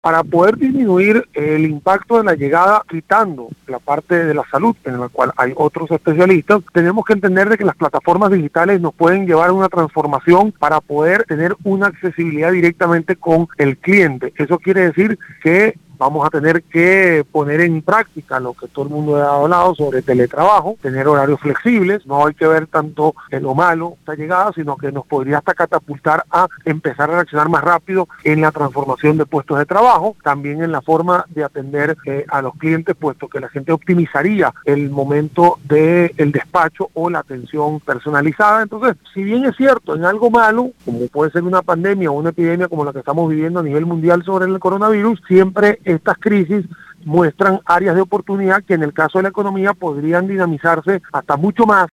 Para poder disminuir el impacto de la llegada, quitando la parte de la salud, en la cual hay otros especialistas, tenemos que entender de que las plataformas digitales nos pueden llevar a una transformación para poder tener una accesibilidad directamente con el cliente. Eso quiere decir que vamos a tener que poner en práctica lo que todo el mundo ha hablado sobre teletrabajo, tener horarios flexibles, no hay que ver tanto en lo malo esta llegada, sino que nos podría hasta catapultar a empezar a reaccionar más rápido en la transformación de puestos de trabajo, también en la forma de atender a los clientes, puesto que la gente optimizaría el momento del despacho o la atención personalizada. Entonces, si bien es cierto, en algo malo, como puede ser una pandemia o una epidemia como la que estamos viviendo a nivel mundial sobre el coronavirus, siempre estas crisis muestran áreas de oportunidad que en el caso de la economía podrían dinamizarse hasta mucho más